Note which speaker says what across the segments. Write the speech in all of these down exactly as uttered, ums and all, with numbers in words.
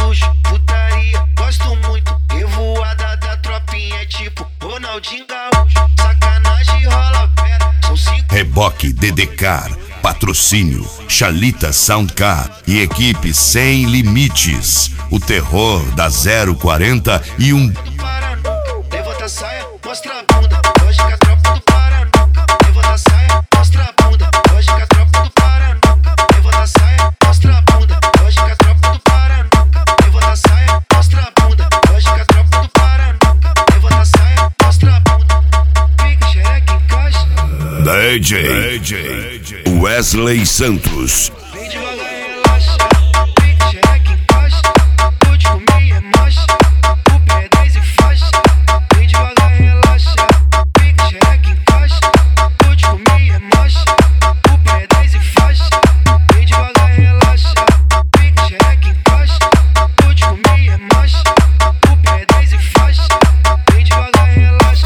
Speaker 1: luxo, putaria, gosto muito. Revoada da tropinha, tipo Ronaldinho Gaúcho. Sacanagem rola fera, são cinco.
Speaker 2: Reboque Dedecar, patrocínio Chalita Soundcar e equipe Sem Limites. O terror da zero quarenta e um.
Speaker 1: Levanta a saia, mostra a bunda. Hoje que a tropa do Paranuca. Levanta a saia, mostra a bunda. Hoje que a tropa do Paranuca. Levanta a saia, mostra a bunda. Hoje que a tropa do Paranuca. Levanta a saia, mostra a bunda. Hoje que a tropa do Paranuca. Levanta a saia, mostra a bunda. Fica xereca em caixa.
Speaker 2: D J, D J Wesley Santos.
Speaker 1: Vem devagar, relaxa. Fica xereca em caixa. Curte comigo, é marcha. O pé é dez e faixa. Vem devagar, relaxa. Fica xereca em caixa. Curte comigo, é marcha. O pé é dez e faixa. Vem devagar, relaxa. Fica xereca em caixa. Curte comigo, é marcha. O pé é dez e faixa. Vem devagar, relaxa.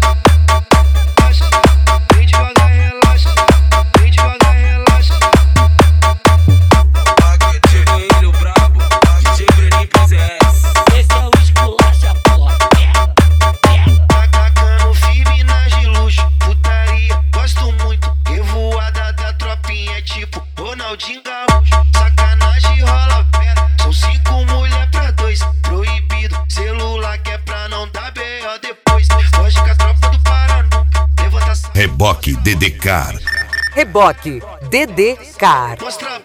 Speaker 1: Vem devagar, relaxa. Vem devagar, relaxa.
Speaker 3: Chegueiro brabo, D J Breninho P S.
Speaker 4: Esse é o esculacha, porra. Pega, pega.
Speaker 1: Atacando firme nas de luxo, putaria, gosto muito. Revoada da tropinha, tipo Ronaldinho Gaúcho. Sacanagem rola fera, são cinco mulher pra dois. Proibido, celular que é pra não dar B O depois. Hoje que a tropa do Paranuca. Levanta a saia,
Speaker 2: Reboque Dedecar.
Speaker 5: Reboque Dedecar.
Speaker 1: mostra a